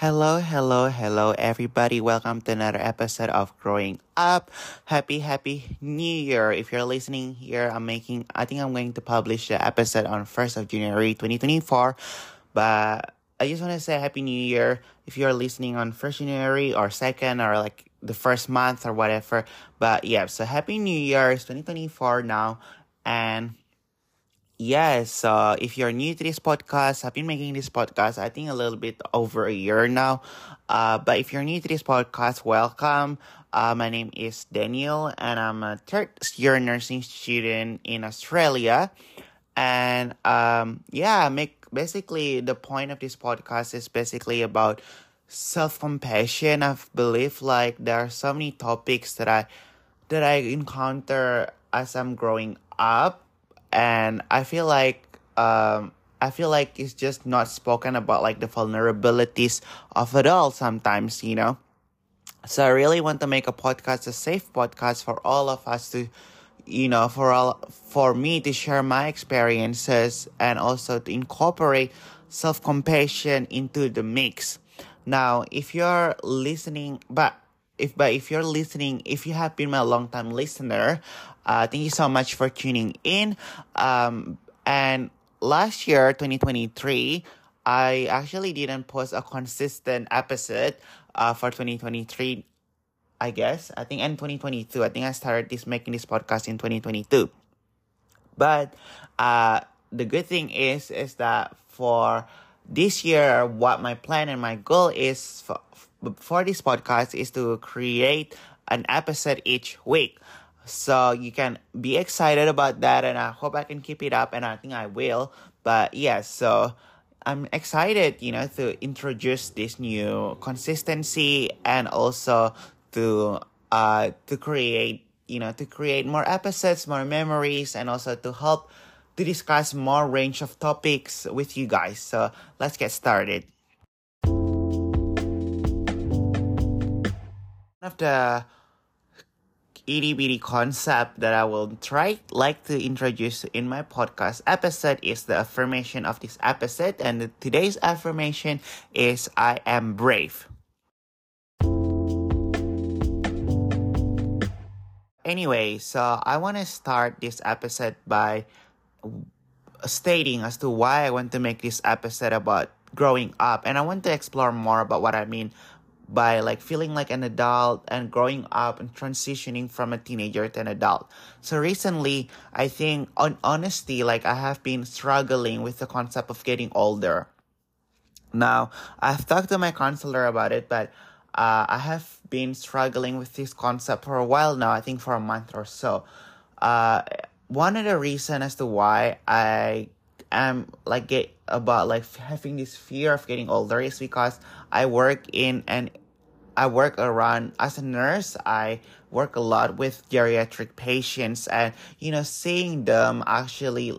Hello, everybody. Welcome to another episode of Growing Up. Happy New Year. If you're listening here, I think I'm going to publish the episode on 1st of January 2024. But I just want to say Happy New Year. If you're listening on 1st January or 2nd or like the first month or whatever. But yeah, so Happy New Year. It's 2024 now. And yes, so if you're new to this podcast, I've been making this podcast, I think a little bit over a year now. But if you're new to this podcast, welcome. My name is Daniel, and I'm a third year nursing student in Australia. And basically the point of this podcast is basically about self-compassion. I believe like there are so many topics that I encounter as I'm growing up, and I feel like it's just not spoken about, like the vulnerabilities of adults sometimes. So I really want to make a podcast, a safe podcast for all of us to, for me to share my experiences and also to incorporate self-compassion into the mix. Now, if you're listening, if you have been my long time listener, thank you so much for tuning in. And last year, 2023, I actually didn't post a consistent episode for 2023, I guess. I think, and 2022. I think I started making this podcast in 2022. But the good thing is that for this year, what my plan and my goal is for this podcast is to create an episode each week. So you can be excited about that, and I hope I can keep it up, and I think I will. But yeah, so I'm excited, to introduce this new consistency and also to create more episodes, more memories, and also to help to discuss more range of topics with you guys. So let's get started. One of the itty bitty concept that I will like to introduce in my podcast episode is the affirmation of this episode, and today's affirmation is I am brave. Anyway, so I want to start this episode by stating as to why I want to make this episode about growing up, and I want to explore more about what I mean by like feeling like an adult and growing up and transitioning from a teenager to an adult. So recently, I think on honesty, like I have been struggling with the concept of getting older. Now, I've talked to my counselor about it, but I have been struggling with this concept for a while now, I think for a month or so. One of the reasons as to why I am having this fear of getting older is because I work around as a nurse. I work a lot with geriatric patients, and seeing them actually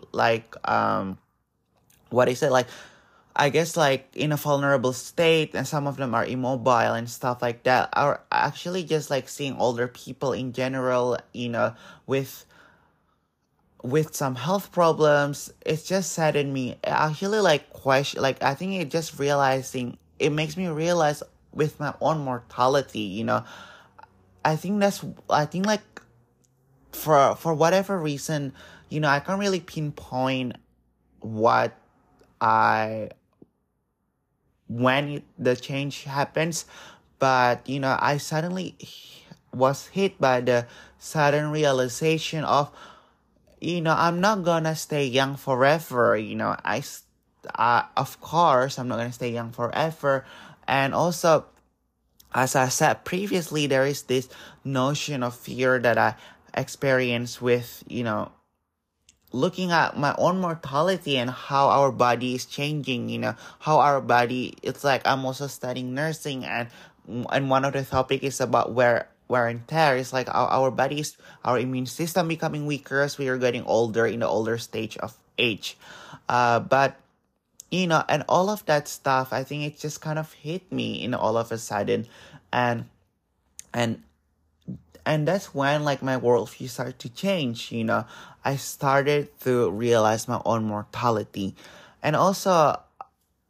I guess like in a vulnerable state, and some of them are immobile and stuff like that, are actually just like seeing older people in general, with some health problems. It's just saddened me. Actually, I think it makes me realize with my own mortality. I think like for whatever reason, I can't really pinpoint what the change happens, but I suddenly was hit by the sudden realization of, I'm not gonna stay young forever. Of course, I'm not gonna stay young forever. And also, as I said previously, there is this notion of fear that I experience with, looking at my own mortality and how our body is changing, how our body, it's like I'm also studying nursing, and one of the topic is about wear and tear. It's like our bodies, our immune system becoming weaker as we are getting older, in the older stage of age. But and all of that stuff, I think it just kind of hit me, all of a sudden, and that's when like my worldview started to change. I started to realize my own mortality, and also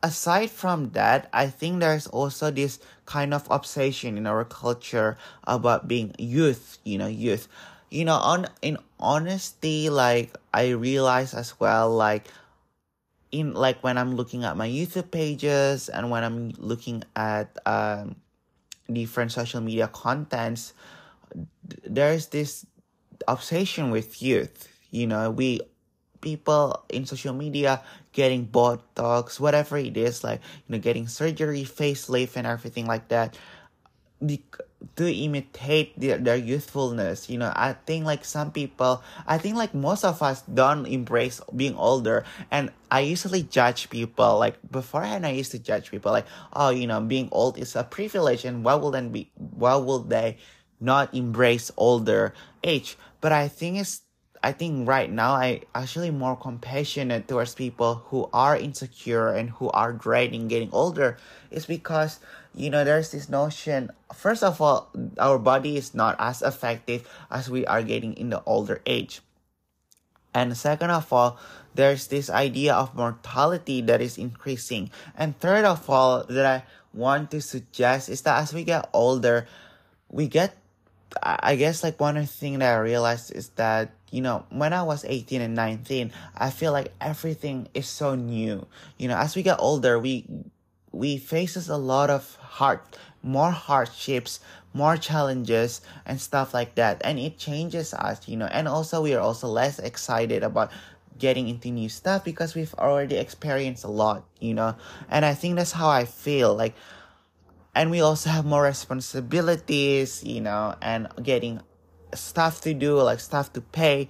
aside from that, I think there's also this kind of obsession in our culture about being youth, youth. On in honesty, like I realize as well, like in like when I'm looking at my YouTube pages and when I'm looking at different social media contents, there's this obsession with youth. We people in social media getting Botox, whatever it is, like getting surgery, facelift, and everything like that, to imitate their youthfulness. I think like some people, I think like most of us don't embrace being older. And I usually judge people, like beforehand I used to judge people like, oh, being old is a privilege, and why will they not embrace older age? But I think right now I actually more compassionate towards people who are insecure and who are dreading getting older. It's because there's this notion, first of all, our body is not as effective as we are getting in the older age. And second of all, there's this idea of mortality that is increasing. And third of all, that I want to suggest is that as we get older, we get, I guess like one of the things that I realized is that, when I was 18 and 19, I feel like everything is so new. As we get older, we faces a lot of more hardships, more challenges and stuff like that. And it changes us, and also we are also less excited about getting into new stuff because we've already experienced a lot, and I think that's how I feel like. And we also have more responsibilities, and getting stuff to do, like stuff to pay.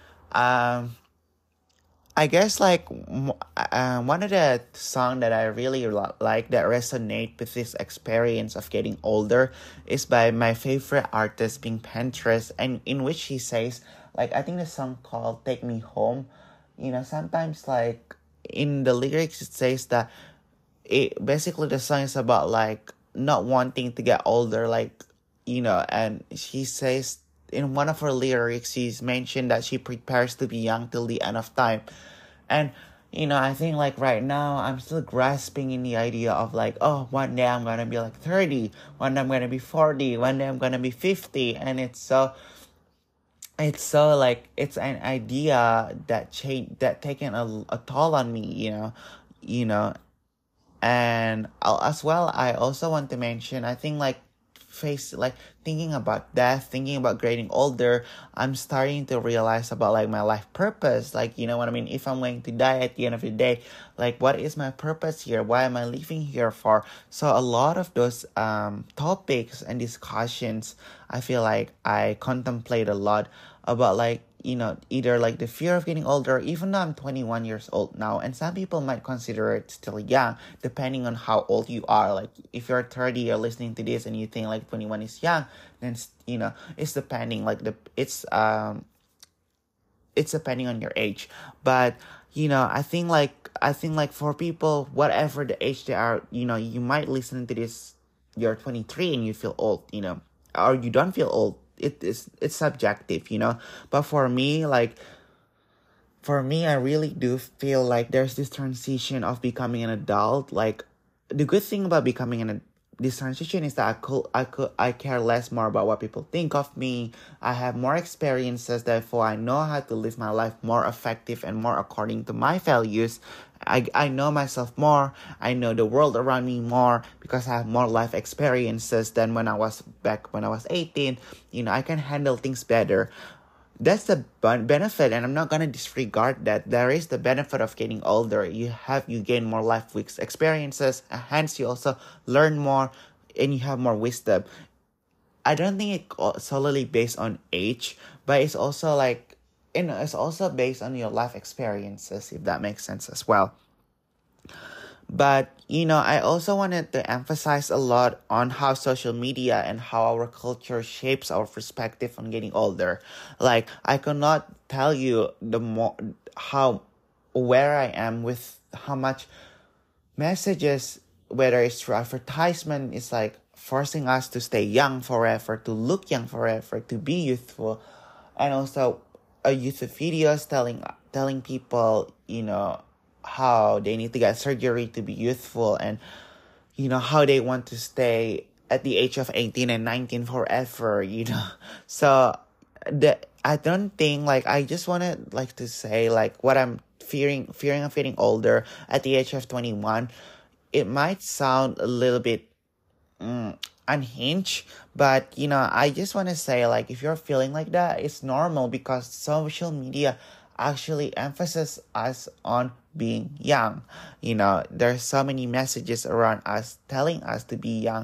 I guess like one of the song that I really like that resonate with this experience of getting older is by my favorite artist, Pink Panthers, and in which he says, like, I think the song called "Take Me Home." Sometimes like in the lyrics it says that basically the song is about like not wanting to get older, like, and she says in one of her lyrics, she's mentioned that she prepares to be young till the end of time. And, I think like right now, I'm still grasping in the idea of like, oh, one day I'm going to be like 30, one day I'm going to be 40, one day I'm going to be 50. And it's so like, it's an idea that taken a toll on me, you know, and as well, I also want to mention, I think like thinking about death, thinking about getting older, I'm starting to realize about like my life purpose. Like, you know what I mean? If I'm going to die at the end of the day, like what is my purpose here? Why am I living here for? So a lot of those topics and discussions, I feel like I contemplate a lot about like, either like the fear of getting older, even though I'm 21 years old now, and some people might consider it still young, depending on how old you are. Like if you're 30, you're listening to this and you think like 21 is young, then it's depending, like it's depending on your age. But I think like for people, whatever the age they are, you might listen to this, you're 23 and you feel old, or you don't feel old. It's subjective, but for me, I really do feel like there's this transition of becoming an adult. Like the good thing about becoming this transition is that I care less more about what people think of me. I have more experiences, therefore I know how to live my life more effective and more according to my values. I know myself more. I know the world around me more because I have more life experiences than when I was 18. I can handle things better. That's the benefit, and I'm not gonna disregard that. There is the benefit of getting older. You gain more life experiences, and hence you also learn more, and you have more wisdom. I don't think it's solely based on age, but it's also like, it's also based on your life experiences, if that makes sense as well. But, I also wanted to emphasize a lot on how social media and how our culture shapes our perspective on getting older. Like, I cannot tell you where I am with how much messages, whether it's through advertisement, is like forcing us to stay young forever, to look young forever, to be youthful. And also, YouTube videos telling people, how they need to get surgery to be youthful, and how they want to stay at the age of 18 and 19 forever. So I don't think, like, I just want to like to say, like, what I'm fearing of getting older at the age of 21. It might sound a little bit unhinged, but I just want to say, like, if you're feeling like that, it's normal, because social media actually emphasizes us on being young. There's so many messages around us telling us to be young,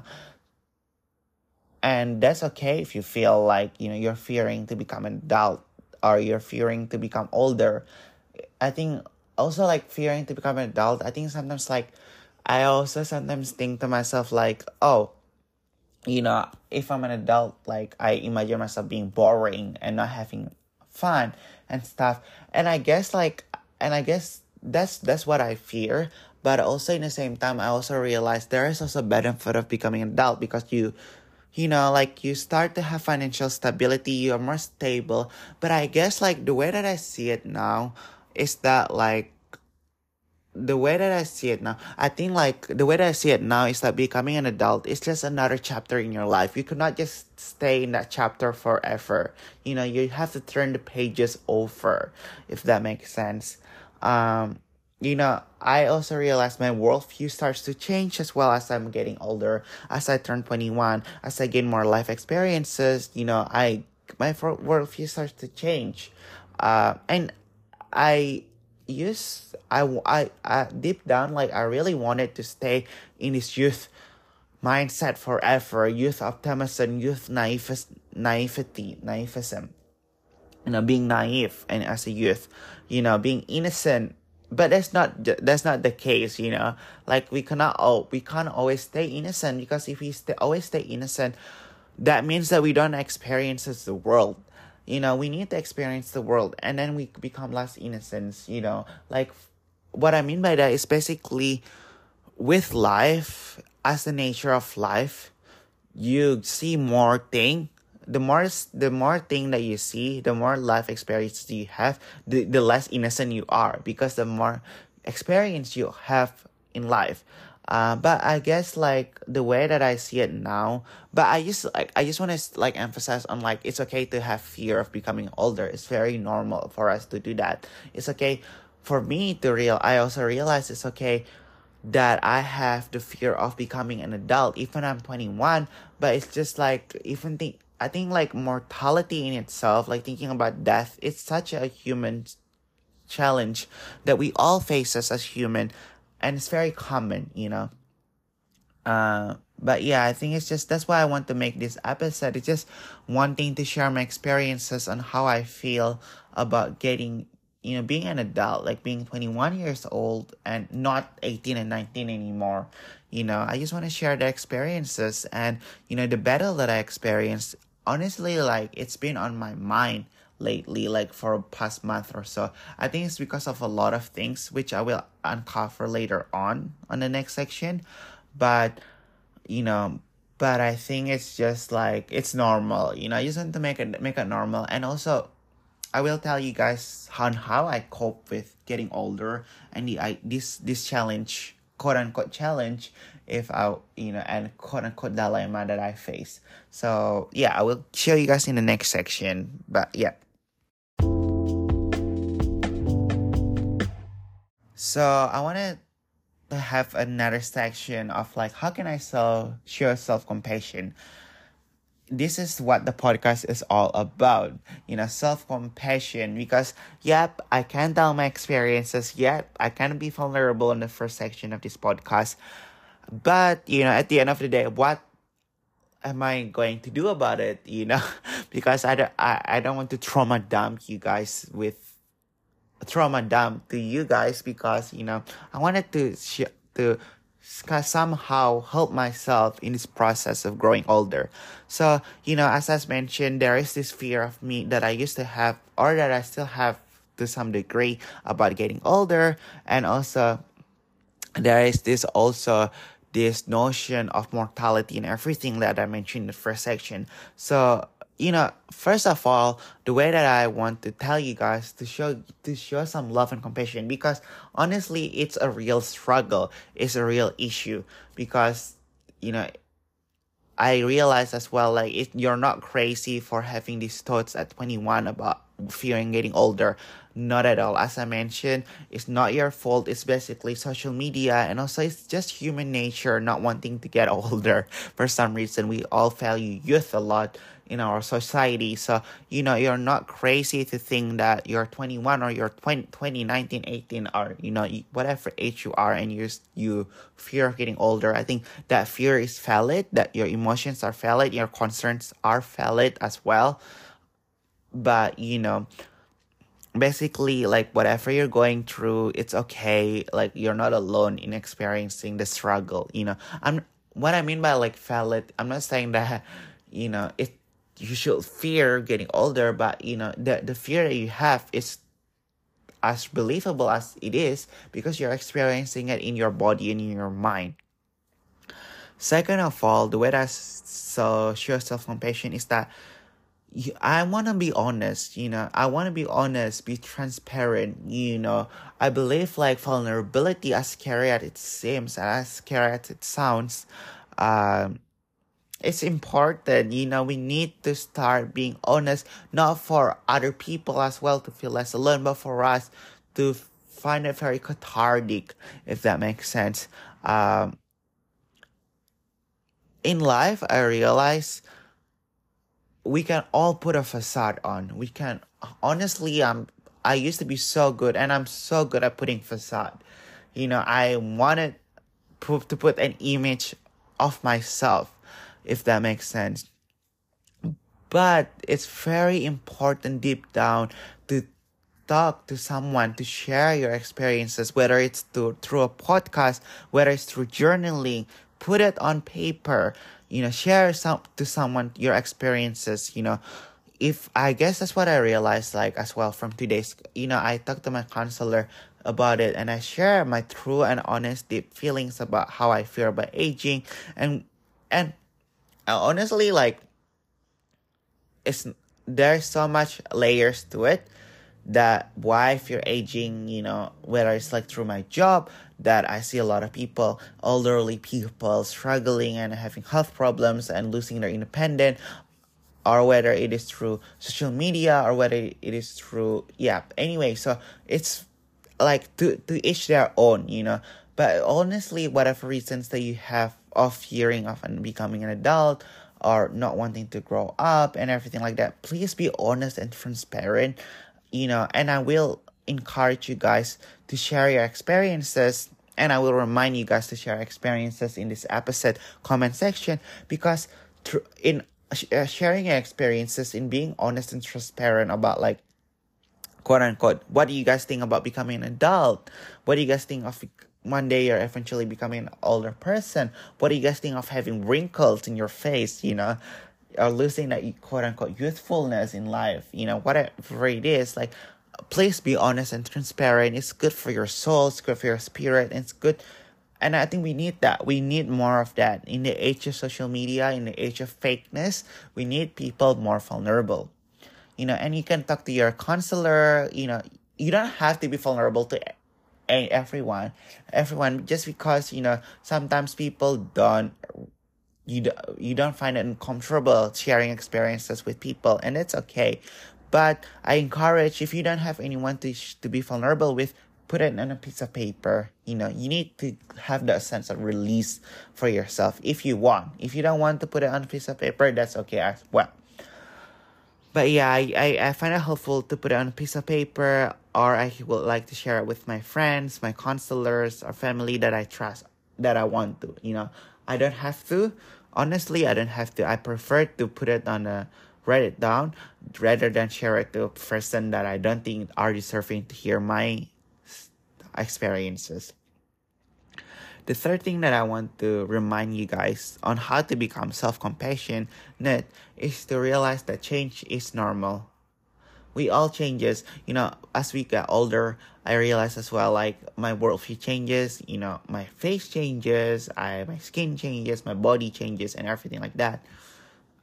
and that's okay if you feel like you're fearing to become an adult, or you're fearing to become older. I think also, like, fearing to become an adult, I think sometimes, like, I also sometimes think to myself, like, oh, if I'm an adult, like, I imagine myself being boring and not having fun and stuff. And I guess that's what I fear. But also, in the same time, I also realize there is also benefit of becoming an adult, because like, you start to have financial stability, you are more stable. But I guess, like, the way that I see it now is that, like, the way that I see it now, I think, like, the way that I see it now is that becoming an adult is just another chapter in your life. You could not just stay in that chapter forever. You have to turn the pages over, if that makes sense. I also realize my worldview starts to change as well as I'm getting older. As I turn 21, as I gain more life experiences, my worldview starts to change. And I I deep down, like, I really wanted to stay in this youth mindset forever, youth optimism, youth naivism, being naive, and as a youth, being innocent. But that's not the case. Like, we can't always stay innocent, because if we always stay innocent, that means that we don't experience the world. We need to experience the world, and then we become less innocent. Like, what I mean by that is basically, with life, as the nature of life, you see more thing. The more thing that you see, the more life experience you have, the less innocent you are, because the more experience you have in life. But I guess, like, the way that I see it now, but I just want to, like, emphasize on, like, it's okay to have fear of becoming older. It's very normal for us to do that. It's okay for me to I also realize it's okay that I have the fear of becoming an adult, even I'm 21. But it's just like, I think, like, mortality in itself, like, thinking about death, it's such a human challenge that we all face as human, and it's very common. But yeah, I think it's just, that's why I want to make this episode. It's just wanting to share my experiences on how I feel about being an adult, like being 21 years old and not 18 and 19 anymore. I just want to share the experiences, and the battle that I experienced. Honestly, like, it's been on my mind lately, like, for past month or so. I think it's because of a lot of things, which I will uncover later on the next section. But but I think it's just, like, it's normal. I just want to make it normal. And also, I will tell you guys on how I cope with getting older, and this challenge, quote unquote challenge, if I and quote unquote dilemma that I face. So yeah, I will show you guys in the next section. But yeah. So I wanted to have another section of, like, how can I show self-compassion. This is what the podcast is all about, self-compassion, because, yep, I can tell my experiences, yep, I can be vulnerable in the first section of this podcast. But, at the end of the day, what am I going to do about it, because I don't want to trauma dump to you guys, because, I wanted to somehow help myself in this process of growing older. So, as I mentioned, there is this fear of me that I used to have, or that I still have to some degree, about getting older. And also, there is this notion of mortality and everything that I mentioned in the first section. So first of all, the way that I want to tell you guys to show some love and compassion, because honestly, it's a real struggle. It's a real issue, because you know I realize as well, like, you're not crazy for having these thoughts at 21 about fearing getting older. Not at all. As I mentioned, it's not your fault. It's basically social media, and also it's just human nature not wanting to get older. For some reason, we all value youth a lot in our society. So, you're not crazy to think that you're 21 or you're 20, 19, 18, or, whatever age you are, and you fear of getting older. I think that fear is valid, that your emotions are valid, your concerns are valid as well. But, basically, like, whatever you're going through, it's okay. Like, you're not alone in experiencing the struggle. What I mean by like valid, I'm not saying that it you should fear getting older, but the fear that you have is as believable as it is, because you're experiencing it in your body and in your mind. Second of all, the way that so show self-compassion is that I want to be honest. I want to be honest, be transparent. I believe, like, vulnerability, as scary as it seems and as scary as it sounds, um it's important. We need to start being honest, not for other people as well to feel less alone, but for us to find it very cathartic, if that makes sense. In life, I realize we can all put a facade on. We can, honestly, I used to be so good, and I'm so good at putting facade. I wanted to put an image of myself, if that makes sense. But it's very important deep down to talk to someone, to share your experiences, whether it's through a podcast, whether it's through journaling, put it on paper, share to someone your experiences. If I guess that's what I realized, like, as well from today's, I talked to my counselor about it, and I share my true and honest deep feelings about how I feel about aging. And honestly, like, it's there's so much layers to it, that why I fear aging, whether it's like through my job, that I see a lot of people, elderly people, struggling and having health problems and losing their independence, or whether it is through social media, or whether it is through, yeah, anyway. So it's like to each their own. But honestly, whatever reasons that you have of fearing of and becoming an adult, or not wanting to grow up and everything like that, please be honest and transparent. And I will encourage you guys to share your experiences, and I will remind you guys to share experiences in this episode comment section, because in sharing your experiences, in being honest and transparent about, like, quote unquote, what do you guys think about becoming an adult? What do you guys think of one day you're eventually becoming an older person? What do you guys think of having wrinkles in your face, or losing that quote unquote youthfulness in life, whatever it is? Like, please be honest and transparent. It's good for your soul, it's good for your spirit, and it's good. And I think we need that. We need more of that. In the age of social media, in the age of fakeness, we need people more vulnerable. And you can talk to your counselor. You don't have to be vulnerable to everyone. Just because, sometimes people you don't find it uncomfortable sharing experiences with people, and it's okay. But I encourage, if you don't have anyone to be vulnerable with, put it on a piece of paper. You need to have that sense of release for yourself if you want. If you don't want to put it on a piece of paper, that's okay as well. But yeah, I find it helpful to put it on a piece of paper, or I would like to share it with my friends, my counselors, or family that I trust, that I want to. I don't have to. Honestly, I don't have to. I prefer to write it down, rather than share it to a person that I don't think are deserving to hear my experiences. The third thing that I want to remind you guys on how to become self-compassionate is to realize that change is normal. We all changes. As we get older, I realize as well, like, my worldview changes, my face changes, my skin changes, my body changes, and everything like that.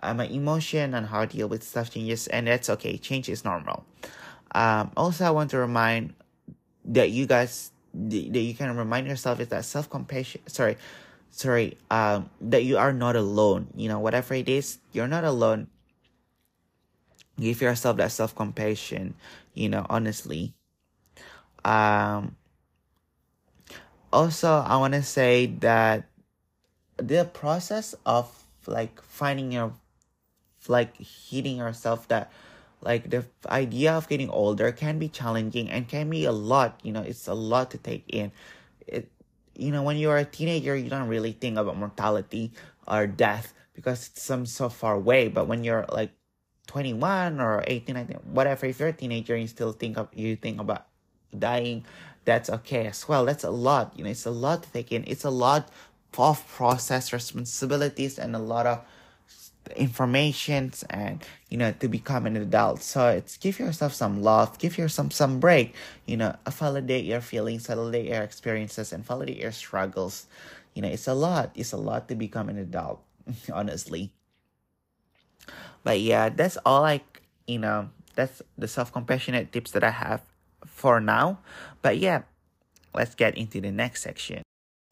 my emotion and how I deal with stuff changes, and that's okay. Change is normal. Also, I want to remind that you guys that you can remind yourself is that self-compassion. Sorry. That you are not alone. Whatever it is, you're not alone. Give yourself that self-compassion. Honestly. Um. Also, I want to say that the process of like finding your like hitting yourself, that like the idea of getting older can be challenging and can be a lot. It's a lot to take in. It when you're a teenager, you don't really think about mortality or death because it's so far away. But when you're like 21 or 18, 19, whatever, if you're a teenager and you think about dying, that's okay as well. That's a lot. It's a lot to take in. It's a lot of process responsibilities and a lot of informations, and to become an adult. So it's give yourself some love, give yourself some break, validate your feelings, validate your experiences, and validate your struggles. It's a lot to become an adult. Honestly. But yeah, that's all that's the self-compassionate tips that I have for now. But yeah, let's get into the next section.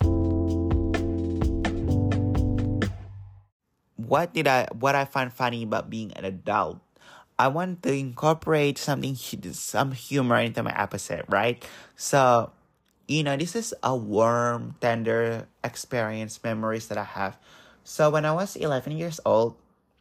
What I find funny about being an adult. I want to incorporate some humor into my episode, right? So, this is a warm, tender experience, memories that I have. So when I was 11 years old,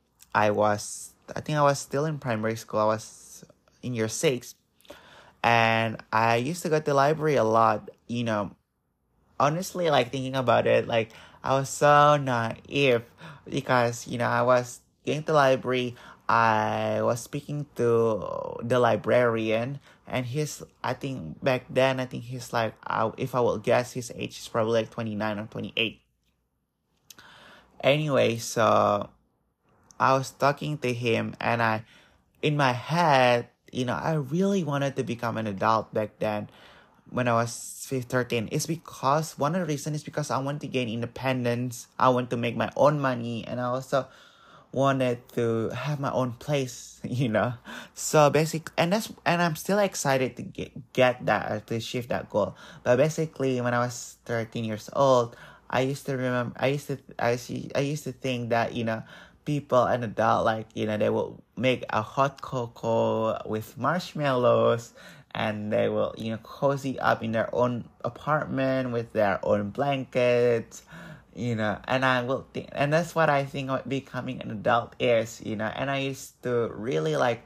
I think I was still in primary school. I was in year 6, and I used to go to the library a lot. Honestly, like thinking about it, like I was so naive because I was going to the library. I was speaking to the librarian, and I think back then, I think he's like, if I will guess, his age is probably like 29 or 28. Anyway, so I was talking to him, and in my head, I really wanted to become an adult back then when I was 13. It's because one of the reasons is because I want to gain independence. I want to make my own money, and I also wanted to have my own place. So and I'm still excited to get that, or to achieve that goal. But basically, when I was 13 years old, I used to remember. I used to think that people, an adult, like they will make a hot cocoa with marshmallows, and they will cozy up in their own apartment with their own blankets, and I will think, and that's what I think what becoming an adult is. And I used to really like,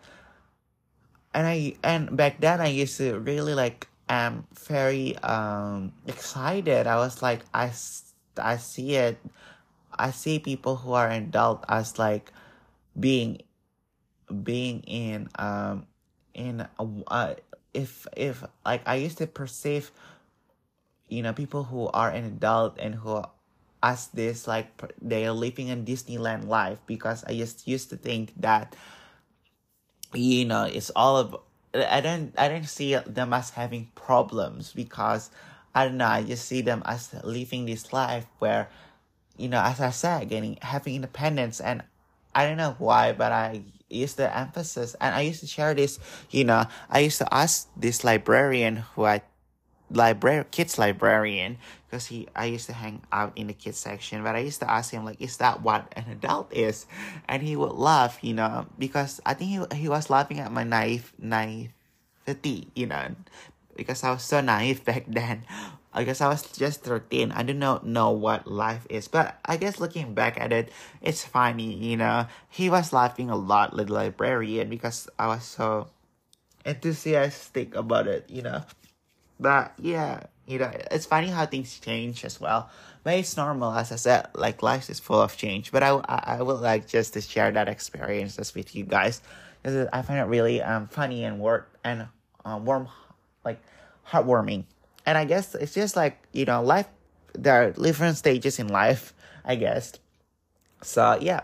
and back then I used to really like, very excited. I was like, I see it. I see people who are adult as like being in if like I used to perceive people who are an adult and who as this like they are living in Disneyland life, because I just used to think that it's all of I don't see them as having problems, because I don't know, I just see them as living this life where as I said, having independence. And I don't know why, but I used to emphasis, and I used to share this. I used to ask this librarian kids librarian, because I used to hang out in the kids section, but I used to ask him like, is that what an adult is? And he would laugh, because I think he was laughing at my naivety, because I was so naive back then. I guess I was just 13. I did not know what life is. But I guess looking back at it, it's funny, He was laughing a lot, the librarian, because I was so enthusiastic about it, But yeah, it's funny how things change as well. But it's normal, as I said, like life is full of change. But I would like just to share that experiences with you guys, because I find it really funny and warm, like heartwarming. And I guess it's just like, life, there are different stages in life, I guess. So, yeah.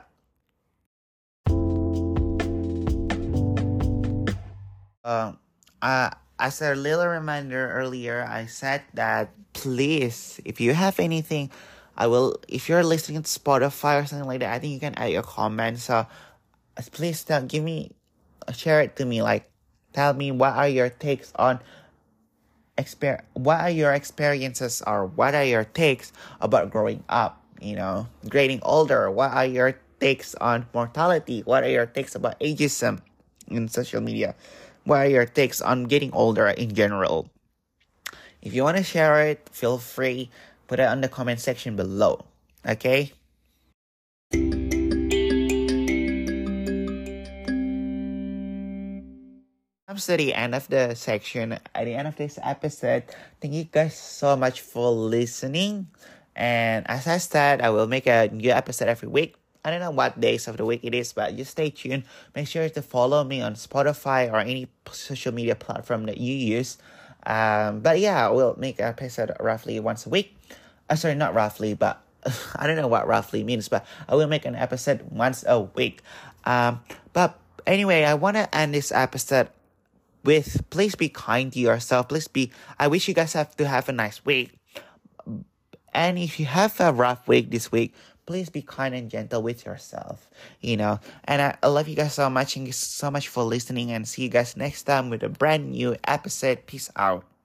As a little reminder earlier, I said that please, if you have anything I will, if you're listening to Spotify or something like that, I think you can add your comments. So please share it to me. Like, tell me what are your takes on what are your experiences, or what are your takes about growing up, getting older. What are your takes on mortality? What are your takes about ageism in social media? What are your takes on getting older in general? If you want to share it, feel free. Put it on the comment section below. Okay? Comes to the end of the section, at the end of this episode. Thank you guys so much for listening. And as I said, I will make a new episode every week. I don't know what days of the week it is, but just stay tuned. Make sure to follow me on Spotify or any social media platform that you use. But yeah, I will make an episode roughly once a week. Sorry, not roughly, but I don't know what roughly means, but I will make an episode once a week. But anyway, I want to end this episode with, please be kind to yourself. I wish you guys have a nice week. And if you have a rough week this week, please be kind and gentle with yourself, And I love you guys so much. Thank you so much for listening, and see you guys next time with a brand new episode. Peace out.